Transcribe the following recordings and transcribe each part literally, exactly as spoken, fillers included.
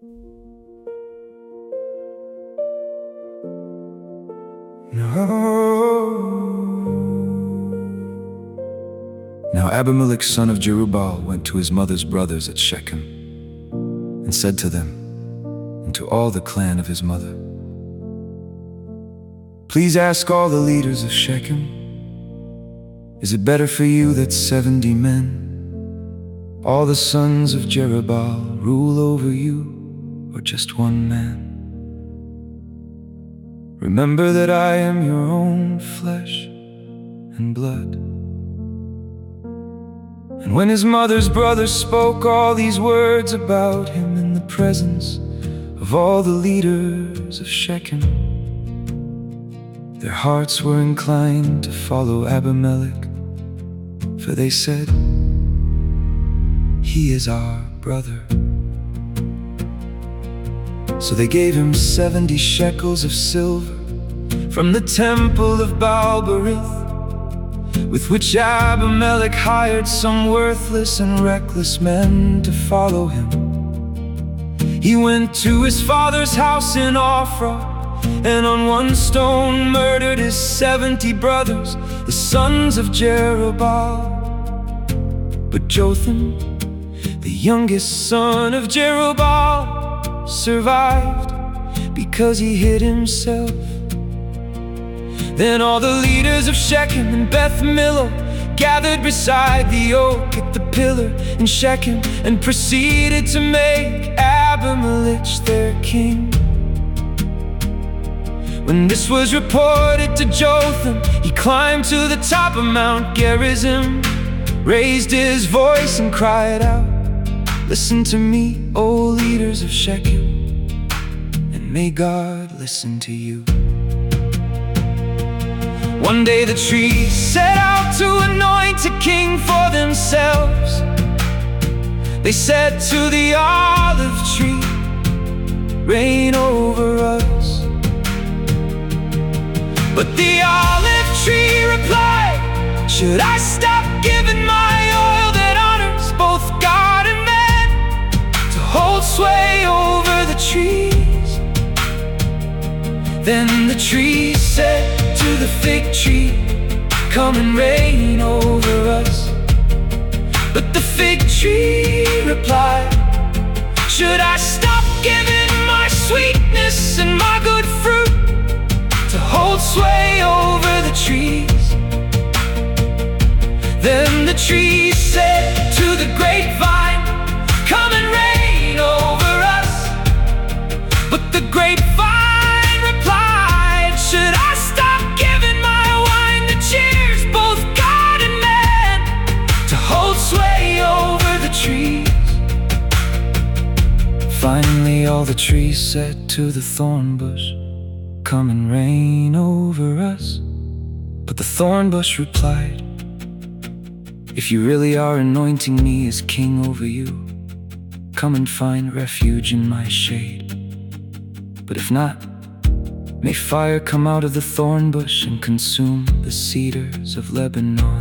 Now Abimelech son of Jerubbaal went to his mother's brothers at Shechem, and said to them, and to all the clan of his mother, "Please ask all the leaders of Shechem, is it better for you that seventy men, all the sons of Jerubbaal, rule over you, or just one man? Remember that I am your own flesh and blood." And when his mother's brothers spoke all these words about him in the presence of all the leaders of Shechem, their hearts were inclined to follow Abimelech, for they said, "He is our brother." So they gave him seventy shekels of silver from the temple of Baal-berith, with which Abimelech hired some worthless and reckless men to follow him. He went to his father's house in Ophrah, and on one stone murdered his seventy brothers, the sons of Jerubbaal. But Jotham, the youngest son of Jerubbaal, survived because he hid himself. Then all the leaders of Shechem and Beth Millo gathered beside the oak at the pillar in Shechem, and proceeded to make Abimelech their king. When this was reported to Jotham, he climbed to the top of Mount Gerizim, raised his voice and cried out, "Listen to me, O leaders of Shechem, and may God listen to you." One day the trees set out to anoint a king for themselves. They said to the olive tree, "Reign over us." But the olive tree replied, "Should I stop giving my oil that honors both God and man, to hold sway over the trees?" Then the tree said to the fig tree, "Come and reign over us." But the fig tree replied, "Should I stop giving my sweetness and my good fruit, to hold sway over the trees?" Then the tree said to the grapevine, "Come and reign over us." But the grapevine replied, "Should I stop giving my wine that cheers both God and man, to hold sway over the trees?" Finally all the trees said to the thorn bush, "Come and reign over us." But the thorn bush replied, "If you really are anointing me as king over you, come and find refuge in my shade. But if not, may fire come out of the thorn bush and consume the cedars of Lebanon."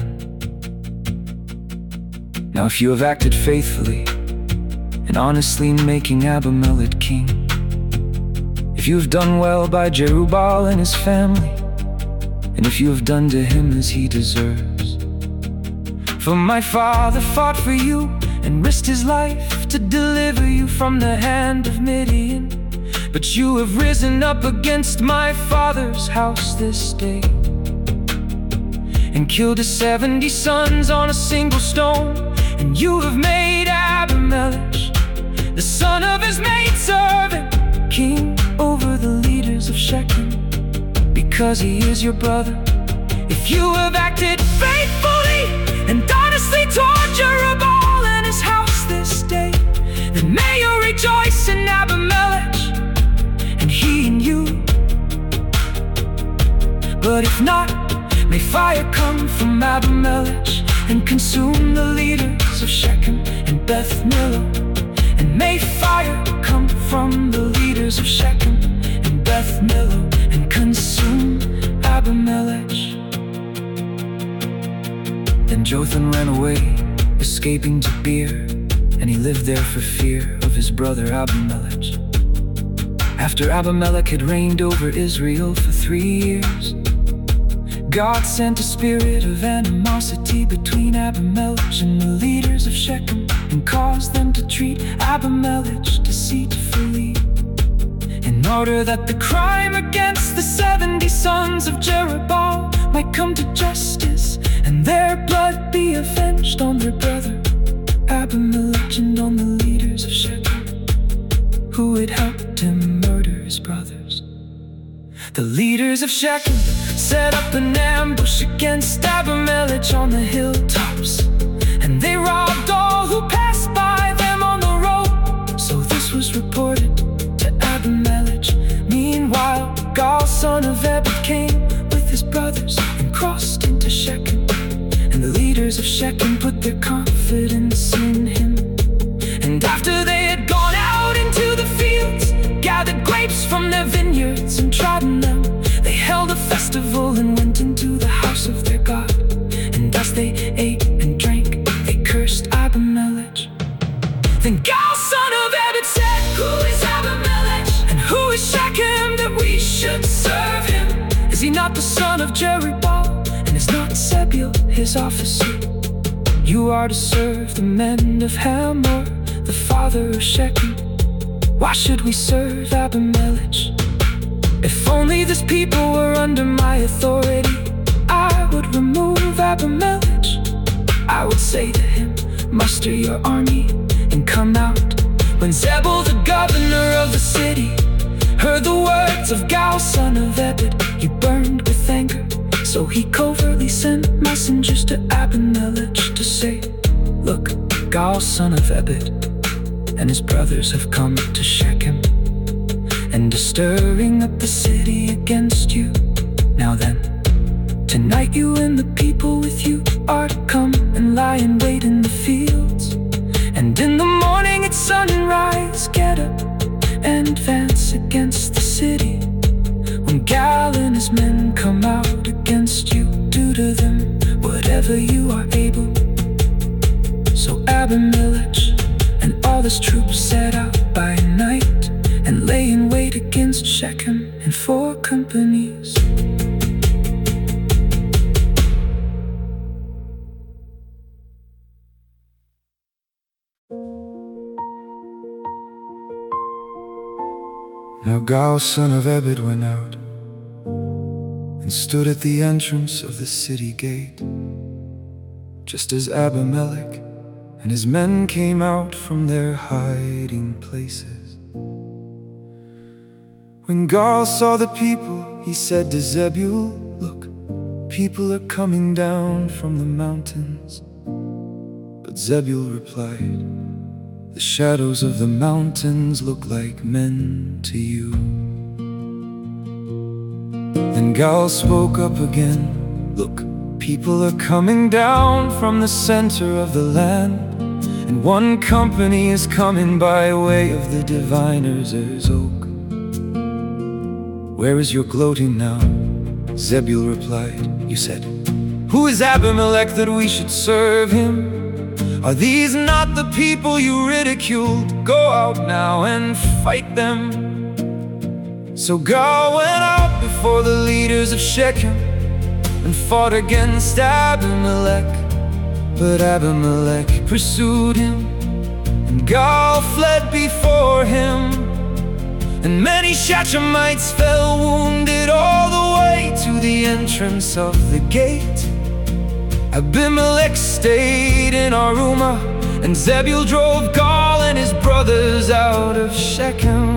Now if you have acted faithfully and honestly in making Abimelech king, if you have done well by Jerubbaal and his family, and if you have done to him as he deserves, for my father fought for you and risked his life to deliver you from the hand of Midian, but you have risen up against my father's house this day, and killed his seventy sons on a single stone. And you have made Abimelech, the son of his maidservant, king over the leaders of Shechem, because he is your brother. If you have acted faithfully and honestly toward Jerubbaal and his house this day, then may you rejoice in Abimelech, and he in you. But if not, may fire come from Abimelech and consume the leaders of Shechem and Beth Millo. And may fire come from the leaders of Shechem and Beth Millo and consume Abimelech. Then Jotham ran away, escaping to Beer, and he lived there for fear of his brother Abimelech. After Abimelech had reigned over Israel for three years, God sent a spirit of animosity between Abimelech and the leaders of Shechem, and caused them to treat Abimelech deceitfully, in order that the crime against the seventy sons of Jerubbaal might come to justice, and their blood be avenged on their brother Abimelech and on the leaders of Shechem, who had helped him murder his brothers. The leaders of Shechem set up an ambush against Abimelech on the hilltops, and they robbed all who passed by them on the road. So this was reported to Abimelech. Meanwhile, Gaal, son of Ebed, came with his brothers and crossed into Shechem, and the leaders of Shechem put their confidence in him. And after they had gone out into the fields, gathered grapes from their vineyards and trodden them, they held a festival and went into the house of their God. And as they ate and drank, they cursed Abimelech. Then Gaal, son of Ebed, said, "Who is Abimelech, and who is Shechem, that we should serve him? Is he not the son of Jerubbaal, and is not Zebul his officer? You are to serve the men of Hamor, the father of Shechem. Why should we serve Abimelech? If only this people were under my authority, I would remove Abimelech. I would say to him, muster your army and come out." When Zebul, the governor of the city, heard the words of Gaal, son of Ebed, he burned with anger. So he covertly sent messengers to Abimelech to say, "Look, Gaal, son of Ebed, and his brothers have come to Shechem, and are stirring up the city against you. Now then, tonight you and the people with you are to come and lie in wait in the fields, and in the morning at sunrise get up and advance against the city. When Gaal and his men come out against you, do to them whatever you are able." So Abimelech and all his troops set out by night and lay in wait against Shechem in four companies. Now Gaal, son of Ebed, went out and stood at the entrance of the city gate, just as Abimelech and his men came out from their hiding places. When Gaal saw the people, he said to Zebul, "Look, people are coming down from the mountains." But Zebul replied, "The shadows of the mountains look like men to you." Then Gaal spoke up again, "Look, people are coming down from the center of the land, and one company is coming by way of the diviner's oak. Where is your gloating now?" Zebul replied, "You said, 'Who is Abimelech that we should serve him? Are these not the people you ridiculed? Go out now and fight them.' So Gaal went out before the leaders of Shechem and fought against Abimelech. But Abimelech pursued him, and Gaal fled before him. And many Shechemites fell wounded all the way to the entrance of the gate. Abimelech stayed in Arumah, and Zebul drove Gaal and his brothers out of Shechem.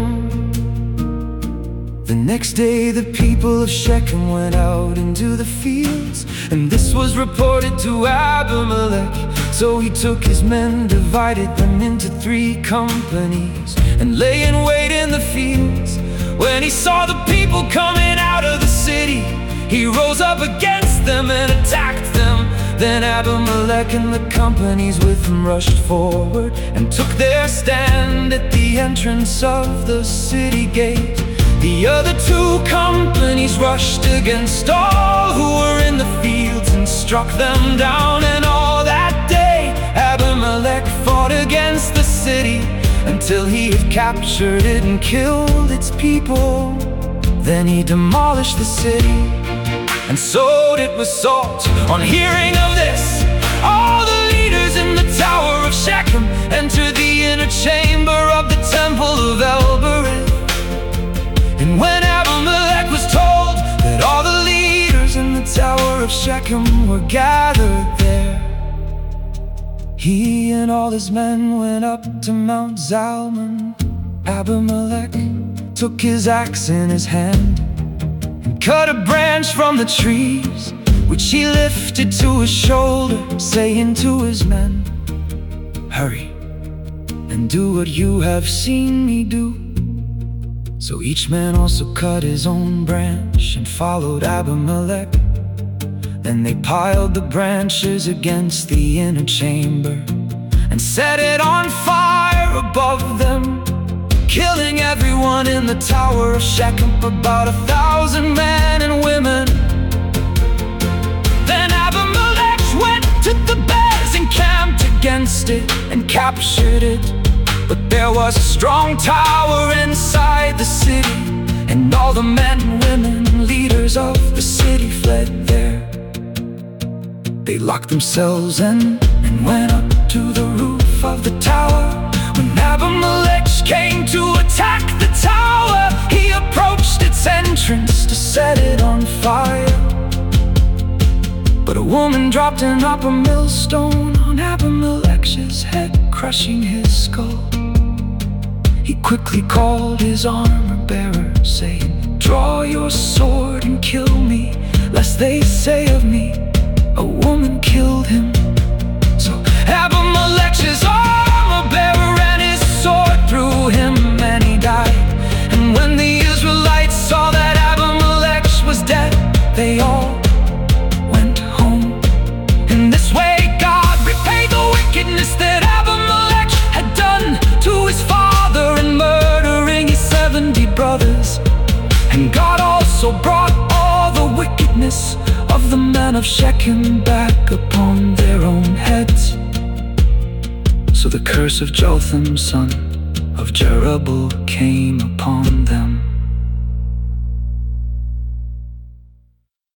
The next day the people of Shechem went out into the fields, and this was reported to Abimelech. So he took his men, divided them into three companies, and lay in wait in the fields. When he saw the people coming out of the city, he rose up against them and attacked them. Then Abimelech and the companies with him rushed forward and took their stand at the entrance of the city gate. The other two companies rushed against all who were in the fields and struck them down. And all that day Abimelech fought against the city, until he had captured it and killed its people. Then he demolished the city and sowed it with salt. On hearing of this, all the leaders in the Tower of Shechem entered the inner chamber of the temple of El-Berith. And when Abimelech was told that all the leaders in the Tower of Shechem were gathered there, he and all his men went up to Mount Zalmon. Abimelech took his axe in his hand and cut a branch from the trees, which he lifted to his shoulder, saying to his men, "Hurry and do what you have seen me do." So each man also cut his own branch and followed Abimelech. Then they piled the branches against the inner chamber and set it on fire above them, killing everyone in the Tower of Shechem, about a thousand men and women. Then Abimelech went to Thebez and camped against it and captured it. But there was a strong tower inside the city, and all the men and women, leaders of the city, fled there. They locked themselves in and went up to the roof of the tower. When Abimelech came to attack the tower, he approached its entrance to set it on fire. But a woman dropped an upper millstone on Abimelech's head, crushing his skull. He quickly called his armor-bearer, saying, "Draw your sword and kill me, lest they say of me, a woman killed him." So Abimelech's armor-bearer ran his sword through him, and he died. And when the Israelites saw that Abimelech was dead, they all went home. In this way God repaid the wickedness that Abimelech had done to his father in murdering his seventy brothers. And God also brought all the wickedness of the men of Shechem back upon their own heads. So the curse of Jotham, son of Jerubbaal, came upon them.